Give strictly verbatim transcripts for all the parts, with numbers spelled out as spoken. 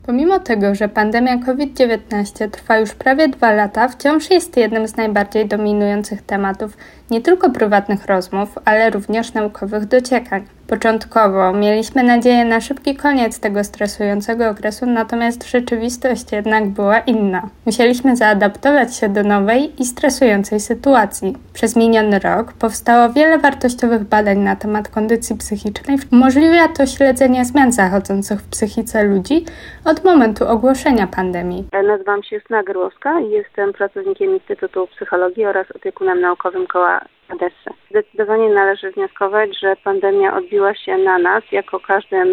Pomimo tego, że pandemia COVID dziewiętnaście trwa już prawie dwa lata, wciąż jest jednym z najbardziej dominujących tematów nie tylko prywatnych rozmów, ale również naukowych dociekań. Początkowo mieliśmy nadzieję na szybki koniec tego stresującego okresu, natomiast rzeczywistość jednak była inna. Musieliśmy zaadaptować się do nowej i stresującej sytuacji. Przez miniony rok powstało wiele wartościowych badań na temat kondycji psychicznej. Umożliwia to śledzenie zmian zachodzących w psychice ludzi od momentu ogłoszenia pandemii. Nazywam się Justyna Gerłowska i jestem pracownikiem Instytutu Psychologii oraz opiekunem naukowym koła Adesse. Zdecydowanie należy wnioskować, że pandemia odbiła się na nas, jako każdym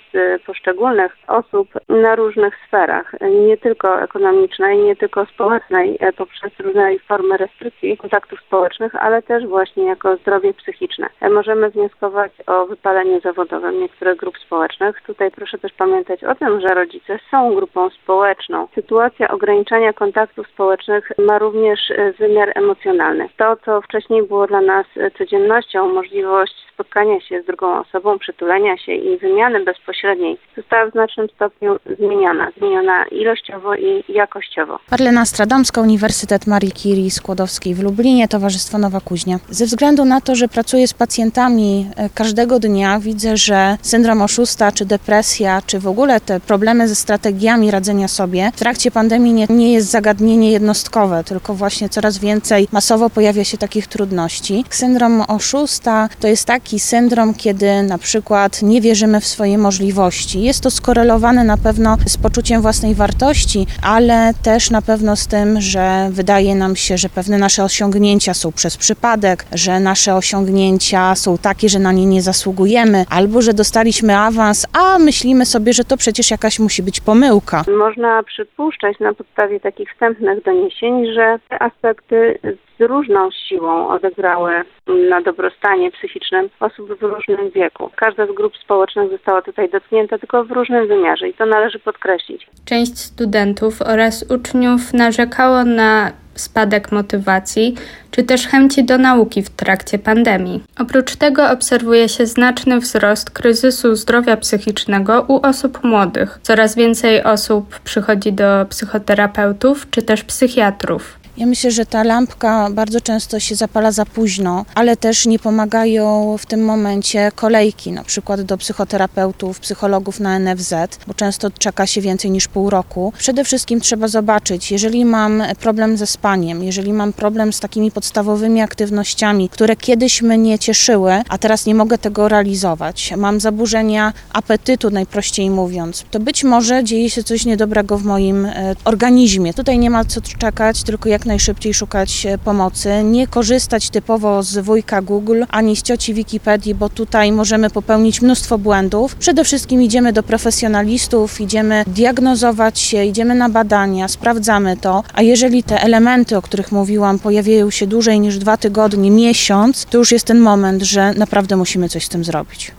z poszczególnych osób na różnych sferach, nie tylko ekonomicznej, nie tylko społecznej, poprzez różne formy restrykcji kontaktów społecznych, ale też właśnie jako zdrowie psychiczne. Możemy wnioskować o wypaleniu zawodowym niektórych grup społecznych. Tutaj proszę też pamiętać o tym, że rodzice są grupą społeczną. Sytuacja ograniczania kontaktów społecznych ma również wymiar emocjonalny. To, co wcześniej było dla nas codziennością, możliwość spotkania się z drugą osobą, przytulenia się i wymiany bezpośredniej została w znacznym stopniu zmieniona. Zmieniona ilościowo i jakościowo. Marlena Stradomska, Uniwersytet Marii Curie Skłodowskiej w Lublinie, Towarzystwo Nowa Kuźnia. Ze względu na to, że pracuję z pacjentami każdego dnia, widzę, że syndrom oszusta, czy depresja, czy w ogóle te problemy ze strategiami radzenia sobie w trakcie pandemii nie, nie jest zagadnienie jednostkowe, tylko właśnie coraz więcej masowo pojawia się takich trudności. Syndrom oszusta to jest taki syndrom, kiedy na przykład nie wierzymy w swoje możliwości. Jest to skorelowane na pewno z poczuciem własnej wartości, ale też na pewno z tym, że wydaje nam się, że pewne nasze osiągnięcia są przez przypadek, że nasze osiągnięcia są takie, że na nie nie zasługujemy, albo że dostaliśmy awans, a myślimy sobie, że to przecież jakaś musi być pomyłka. Można przypuszczać na podstawie takich wstępnych doniesień, że te aspekty z różną siłą odegrały na dobrostanie psychicznym osób w różnym wieku. Każda z grup społecznych została tutaj dotknięta, tylko w różnym wymiarze i to należy podkreślić. Część studentów oraz uczniów narzekało na spadek motywacji, czy też chęci do nauki w trakcie pandemii. Oprócz tego obserwuje się znaczny wzrost kryzysu zdrowia psychicznego u osób młodych. Coraz więcej osób przychodzi do psychoterapeutów, czy też psychiatrów. Ja myślę, że ta lampka bardzo często się zapala za późno, ale też nie pomagają w tym momencie kolejki, na przykład do psychoterapeutów, psychologów na N F Z, bo często czeka się więcej niż pół roku. Przede wszystkim trzeba zobaczyć, jeżeli mam problem ze spaniem, jeżeli mam problem z takimi podstawowymi aktywnościami, które kiedyś mnie cieszyły, a teraz nie mogę tego realizować, mam zaburzenia apetytu, najprościej mówiąc, to być może dzieje się coś niedobrego w moim organizmie. Tutaj nie ma co czekać, tylko jak najszybciej szukać pomocy, nie korzystać typowo z wujka Google ani z cioci Wikipedii, bo tutaj możemy popełnić mnóstwo błędów. Przede wszystkim idziemy do profesjonalistów, idziemy diagnozować się, idziemy na badania, sprawdzamy to, a jeżeli te elementy, o których mówiłam, pojawiają się dłużej niż dwa tygodnie, miesiąc, to już jest ten moment, że naprawdę musimy coś z tym zrobić.